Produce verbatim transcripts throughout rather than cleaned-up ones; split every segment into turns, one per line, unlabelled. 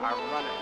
I run it.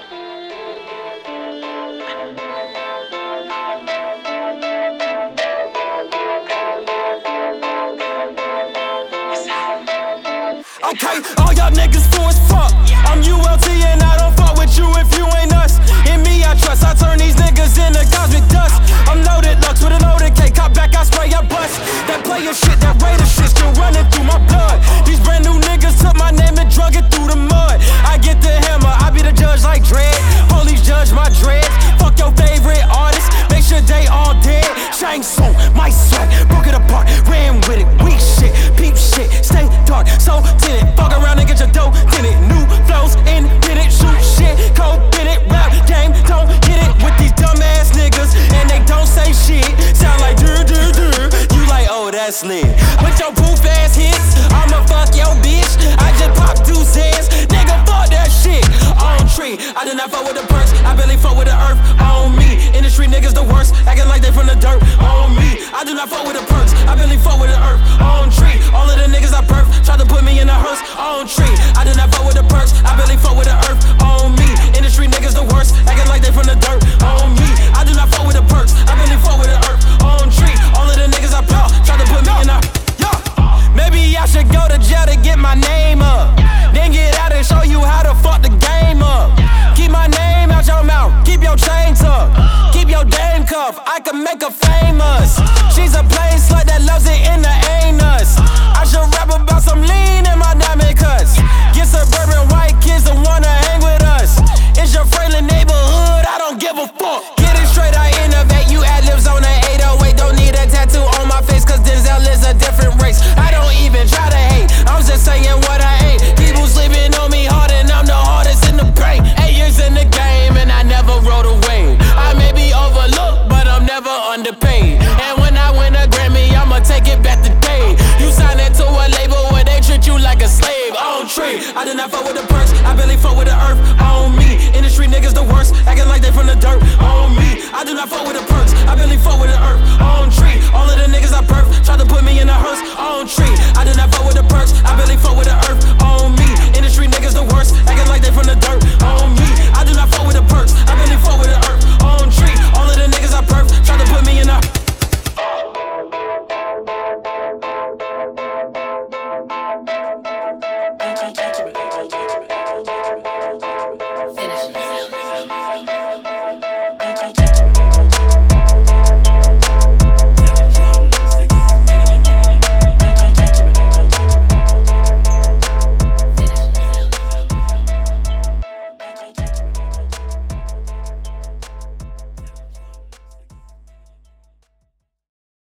Okay, all y'all niggas fool as fuck. I'm U L T and I don't fuck with you if you ain't us. In me I trust, I turn these niggas into cosmic dust. I'm loaded Lux with a loaded K, cop back, I spray, I bust. That player shit, that Raider shit still running through my blood. These brand new niggas took my name and drug it through the mud. I get the hammer, I be the judge like Dredd. Police judge my dreads. Fuck your favorite artist, make sure they all dead. Shang Tsung, my sweat, broke it apart, ran with it, weak shit, peep shit, stay dark, so tinted. Fuck around and get your dough in it. New flows in it, shoot shit, cold in it. Rap game, don't hit it with these dumbass niggas, and they don't say shit. Sound like dur dur dur. You like, oh that's lit. With your poof ass hits, I'ma fuck your bitch. I just pop two cents, nigga fuck that shit. On tree, I did not fuck with the perks, I barely fuck with the earth. On me, industry niggas the worst, acting like they from the dirt. On me, I do not fuck with the perks, I barely fuck with the earth. On tree, all of the niggas I perf, try to put me in a hearse. On tree, I do not fuck with the perks, I barely fuck with the earth. On me, industry niggas the worst, acting like they from the dirt. On me, I do not fuck with the perks, I barely fuck with the earth. On tree, all of the niggas I perf, try to put me in a yeah. Maybe I should go to jail to get my name up, then get out and show you how to fuck the game up. Keep my name out your mouth, keep your chain tucked, keep your dame cuff, I can make her famous. She's a plain slut that loves it in the anus. I should rap about some lean in my diamond cuts. Get suburban white kids that wanna hang with us. It's your friendly neighborhood, I don't give a fuck. Get it straight, I innovate, you ad-libs on an eight oh eight. Don't need a tattoo on my face, cause Denzel is a different race. I don't even try to hate, I'm just saying what I ain't. People sleeping on me hard and I'm the hardest in the brain. Eight years in the game and I never rode away. I may be overlooked, but I'm never underpaid. And when I win a Grammy, I'ma take it back today. You sign it to a label where they treat you like a slave. On tree, I did not fuck with the perks, I barely fuck with the earth. On me, industry niggas the worst, acting like they from the dirt. On me, I do not fuck with the perks, I barely fuck with the earth. On tree, all of the niggas I perf, try to put me in a hearse. On tree, I did not fuck with the perks, I barely fuck with the earth.